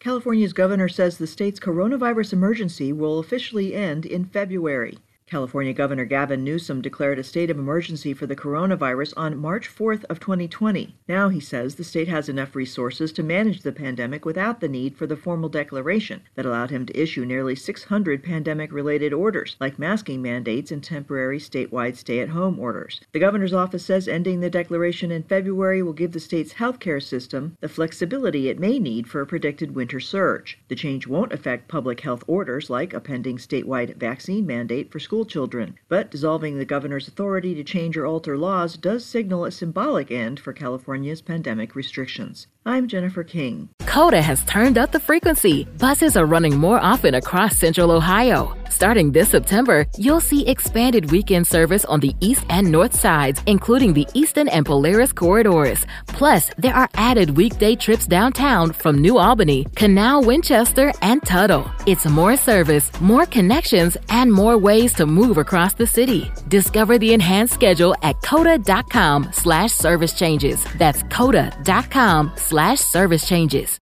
California's governor says the state's coronavirus emergency will officially end in February. California Governor Gavin Newsom declared a state of emergency for the coronavirus on March 4th of 2020. Now, he says, the state has enough resources to manage the pandemic without the need for the formal declaration that allowed him to issue nearly 600 pandemic-related orders, like masking mandates and temporary statewide stay-at-home orders. The governor's office says ending the declaration in February will give the state's healthcare system the flexibility it may need for a predicted winter surge. The change won't affect public health orders like a pending statewide vaccine mandate for school children, but dissolving the governor's authority to change or alter laws does signal a symbolic end for California's pandemic restrictions. I'm Jennifer King. COTA has turned up the frequency. Buses are running more often across Central Ohio. Starting this September, you'll see expanded weekend service on the east and north sides, including the Eastern and Polaris corridors. Plus, there are added weekday trips downtown from New Albany, Canal, Winchester, and Tuttle. It's more service, more connections, and more ways to move across the city. Discover the enhanced schedule at COTA.com/service changes. That's COTA.com/service changes.